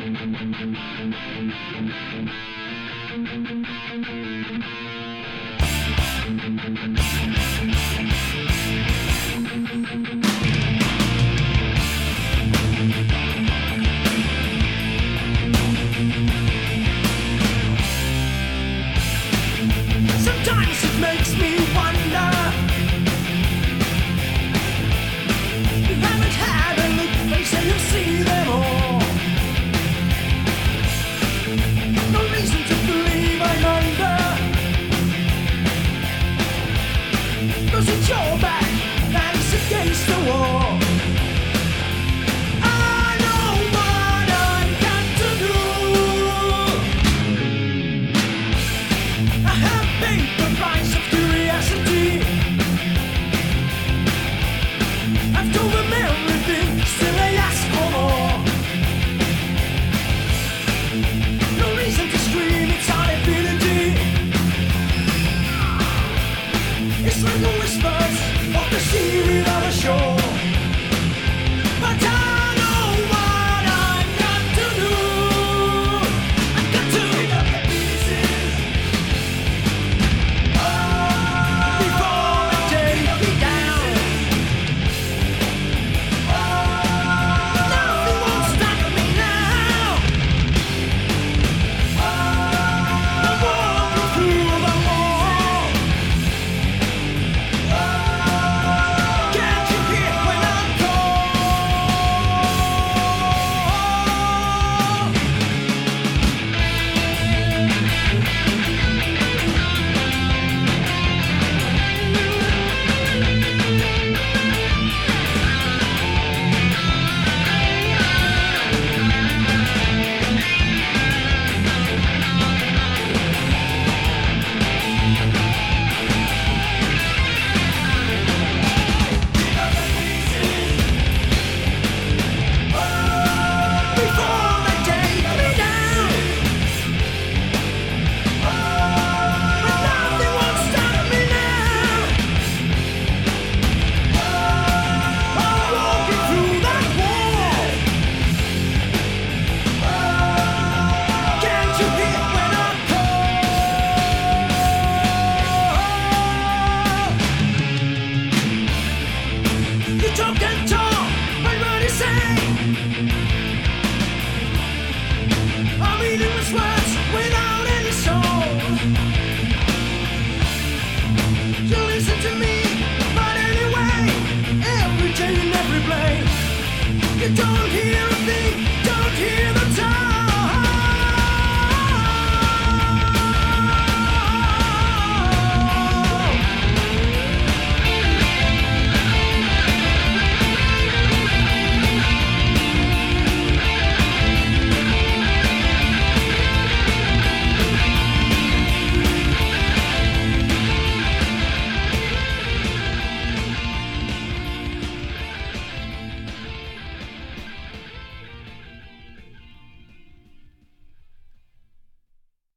Sometimes it makes me wonder. You haven't had a look face and you see them all. No reason to believe I'm under. 'Cause it's your back that is against the wall. I know what I've got to do. I have paid the price of curiosity. I've told them everything, still they ask for more. No reason to scream, it's our ability. It's like the whispers of the sea without a shore. But I know what I've got to do. I've got to pick up the pieces before they take me down. Nothing won't stop me now. I'm walking through the wall. Can't you hear when I call? Before they take me down. But nothing won't stop me now. I'm walking through that wall. Can't you hear when I call? You talk and talk, but what you say? I'm eating this way.